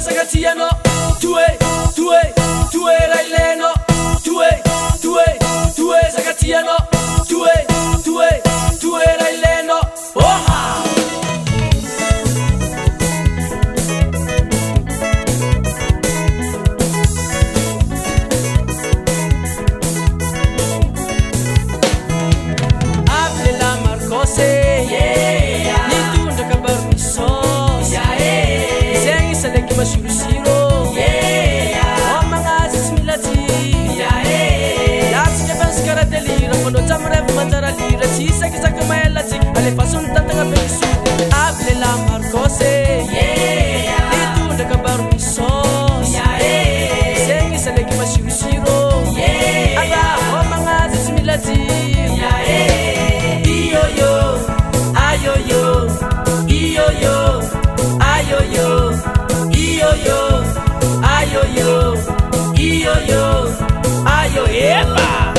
sagatiano, tue raileno, tue sagatiano, tue raileno. Oha! Mashiro, yeah. Oh, mangas milati, yeah. Lats ke bas kara delira, kono tamre matara lira, chisa ke sakama lati, ale pasun tantanga besu, able la marcose, yeah. Itu de kabar misos, yeah. Sengi sale ke mashiro, yeah. Aga oh mangas milati, yeah. Iyo yo, ayo yo, iyo yo, ayo yo. Ayo, epa!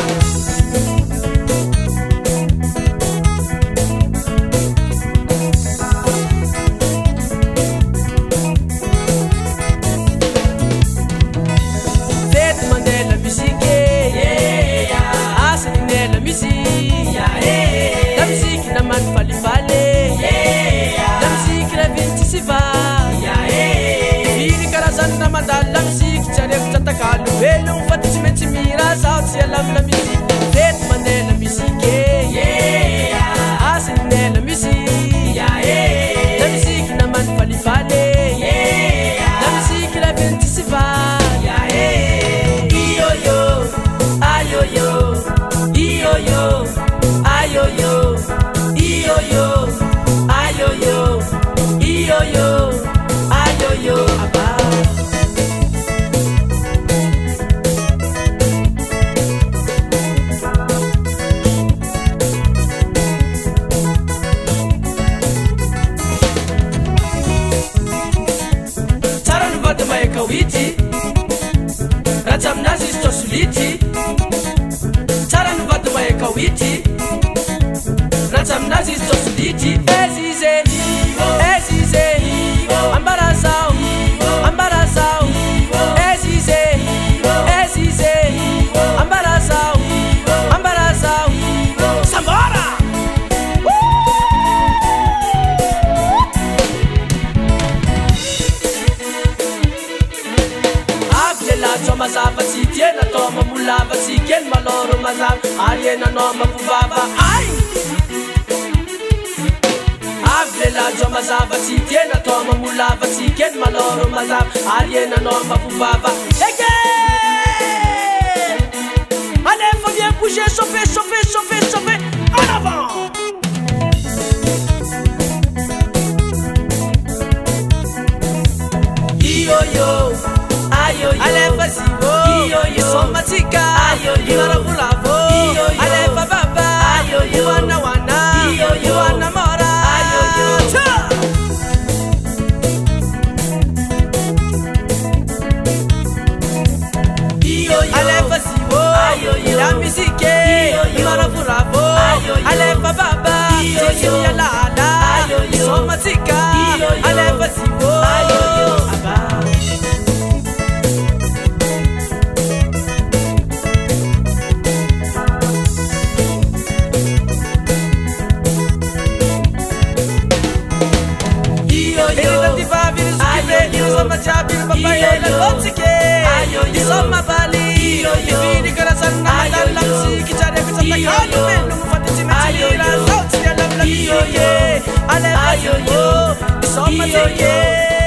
Fete Mandela musique, yeah. Asine la musique, yeah. La musique na man fali fale, yeah. La musique la vinti si va, yeah. Viri karazana mandala la musique, tchare kutakalu, belum fati menti mira, sauti ya la musique. Fete Mandela musique, yeah. Asine la musique, yeah. La musique na man fali fale, yeah. La musique la vinti si va, yeah. Iyo yo, ayo yo, iyo yo, ayo yo, iyo yo, ayo yo, iyo yo, ayo yo, aba. Kawiti Ratam nazis to suliti Taran vatuma e kawiti Ratam nazis to suliti Ezize Ambarazao Ezize Ambarazao Samora Mazava si tiena toma mulava si ken maloro mazava aliena noma buvava ai Avlela jo mazava si tiena toma mulava si ken maloro mazava aliena noma buvava Ege Allez faut bien bouger chauffer en avant Yo yo Ale pasivo, somatika, ibara bulavo, ale baba, wana mora, ale pasivo, la musique, ibara bulavo, ale baba, somatika, ale pasivo, Insomma bali, vidi corazon nada la musica c'è che sta caldo bello fateci mettere la sauti alla musica ale ayo yo insomma